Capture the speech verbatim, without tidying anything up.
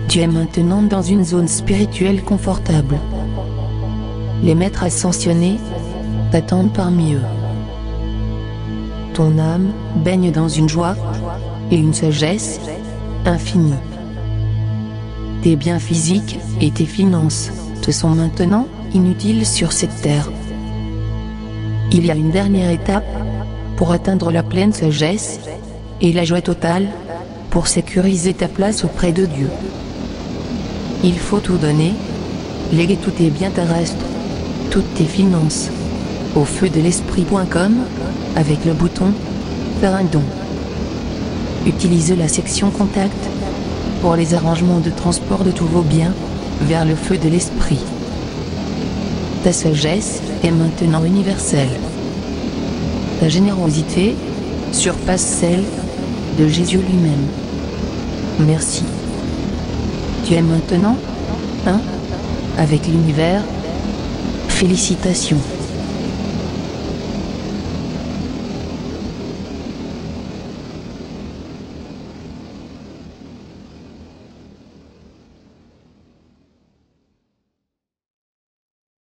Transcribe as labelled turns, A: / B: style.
A: Tu es maintenant dans une zone spirituelle confortable. Les maîtres ascensionnés t'attendent parmi eux. Ton âme baigne dans une joie et une sagesse infinie. Tes biens physiques et tes finances te sont maintenant inutiles sur cette terre. Il y a une dernière étape pour atteindre la pleine sagesse et la joie totale pour sécuriser ta place auprès de Dieu. Il faut tout donner, léguer tous tes biens terrestres, toutes tes finances, au feu de l'esprit point com avec le bouton « Faire un don ». Utilise la section « Contact » pour les arrangements de transport de tous vos biens vers le feu de l'esprit. Ta sagesse est maintenant universelle. Ta générosité surpasse celle de Jésus lui-même. Merci. Tu es maintenant un avec l'univers. Félicitations.